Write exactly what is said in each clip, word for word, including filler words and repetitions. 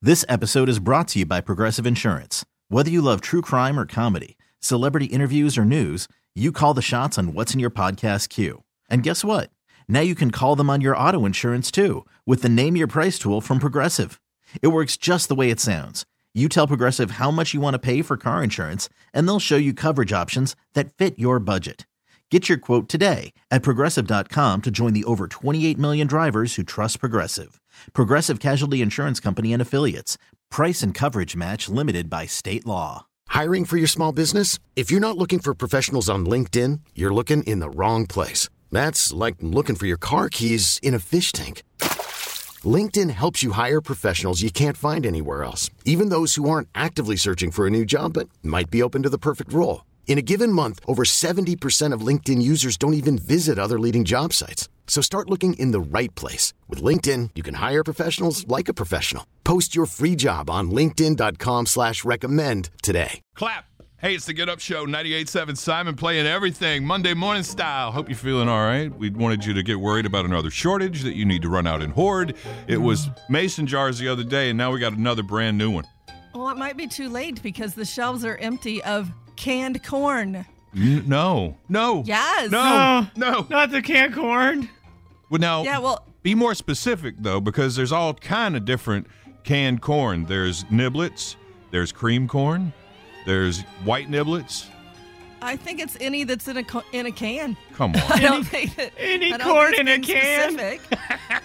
This episode is brought to you by Progressive Insurance. Whether you love true crime or comedy, celebrity interviews or news, you call the shots on what's in your podcast queue. And guess what? Now you can call them on your auto insurance too with the Name Your Price tool from Progressive. It works just the way it sounds. You tell Progressive how much you want to pay for car insurance, and they'll show you coverage options that fit your budget. Get your quote today at Progressive dot com to join the over twenty-eight million drivers who trust Progressive. Progressive Casualty Insurance Company and Affiliates. Price and coverage match limited by state law. Hiring for your small business? If you're not looking for professionals on LinkedIn, you're looking in the wrong place. That's like looking for your car keys in a fish tank. LinkedIn helps you hire professionals you can't find anywhere else, even those who aren't actively searching for a new job but might be open to the perfect role. In a given month, over seventy percent of LinkedIn users don't even visit other leading job sites. So start looking in the right place. With LinkedIn, you can hire professionals like a professional. Post your free job on linkedin dot com slash recommend today. Clap. Hey, it's the Get Up Show, ninety-eight point seven Simon playing everything, Monday morning style. Hope you're feeling all right. We wanted you to get worried about another shortage that you need to run out and hoard. It was mason jars the other day, and now we got another brand new one. Well, it might be too late because the shelves are empty of canned corn. N- no. No. Yes. No. No. no. Not the canned corn. Well, now, yeah, well, be more specific, though, because there's all kind of different canned corn. There's niblets. There's cream corn. There's white niblets. I think it's any that's in a co- in a can. Come on. I don't think that, Any I don't corn think in a it's can? specific.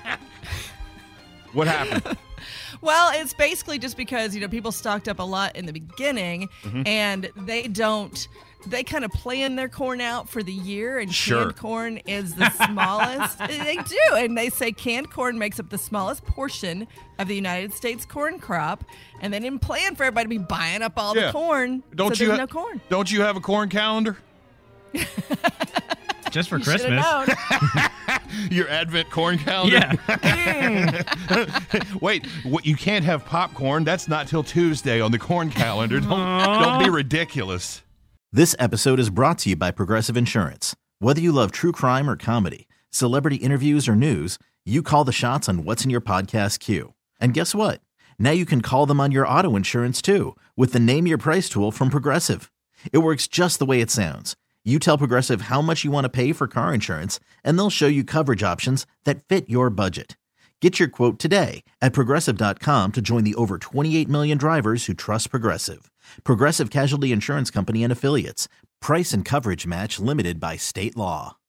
What happened? Well, it's basically just because, you know, people stocked up a lot in the beginning, mm-hmm. and they don't, they kind of plan their corn out for the year, and sure. canned corn is the smallest. They do, and they say canned corn makes up the smallest portion of the United States corn crop, and they didn't plan for everybody to be buying up all yeah. the corn, don't so you there's ha- no corn. Don't you have a corn calendar? Just for You Christmas. Your Advent corn calendar? Yeah. Wait, what, you can't have popcorn. That's not till Tuesday on the corn calendar. Don't, don't be ridiculous. This episode is brought to you by Progressive Insurance. Whether you love true crime or comedy, celebrity interviews or news, you call the shots on what's in your podcast queue. And guess what? Now you can call them on your auto insurance too with the Name Your Price tool from Progressive. It works just the way it sounds. You tell Progressive how much you want to pay for car insurance, and they'll show you coverage options that fit your budget. Get your quote today at Progressive dot com to join the over twenty-eight million drivers who trust Progressive. Progressive Casualty Insurance Company and Affiliates. Price and coverage match limited by state law.